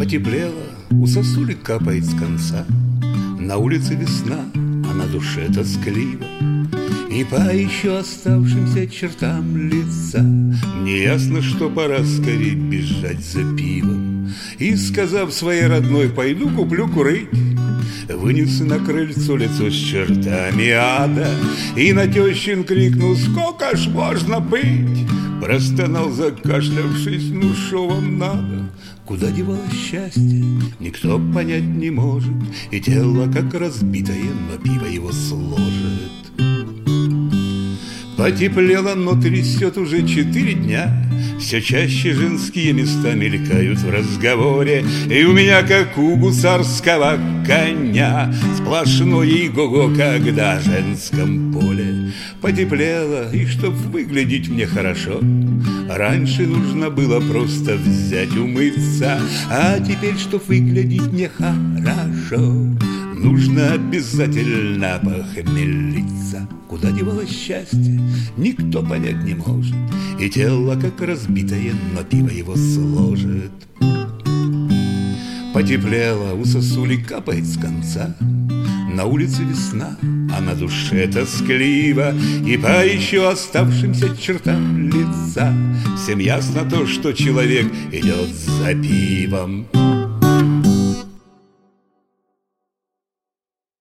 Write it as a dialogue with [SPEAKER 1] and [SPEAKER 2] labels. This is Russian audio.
[SPEAKER 1] Потеплело, у сосули капает с конца. На улице весна, а на душе тоскливо. И по еще оставшимся чертам лица мне ясно, что пора скорее бежать за пивом. И, сказав своей родной, пойду куплю курить, вынес на крыльцо лицо с чертами ада. И на тещин крикнул: сколько ж можно пить? Простонал, закашлявшись: ну шо вам надо? Куда девалось счастье, никто понять не может, и тело как разбитое, но пиво его сложит. Потеплело, но трясет уже 4 дня. Все чаще женские места мелькают в разговоре, и у меня, как у гусарского коня, сплошное иго-го, когда в женском поле. Потеплело, и чтоб выглядеть мне хорошо, раньше нужно было просто взять умыться, а теперь, чтоб выглядеть мне хорошо, нужно обязательно похмелиться. Куда девалось счастье, никто понять не может, и тело как разбитое, но пиво его сложит. Потеплело, у сосули капает с конца. На улице весна, а на душе тоскливо. И по еще оставшимся чертам лица всем ясно то, что человек идет за пивом.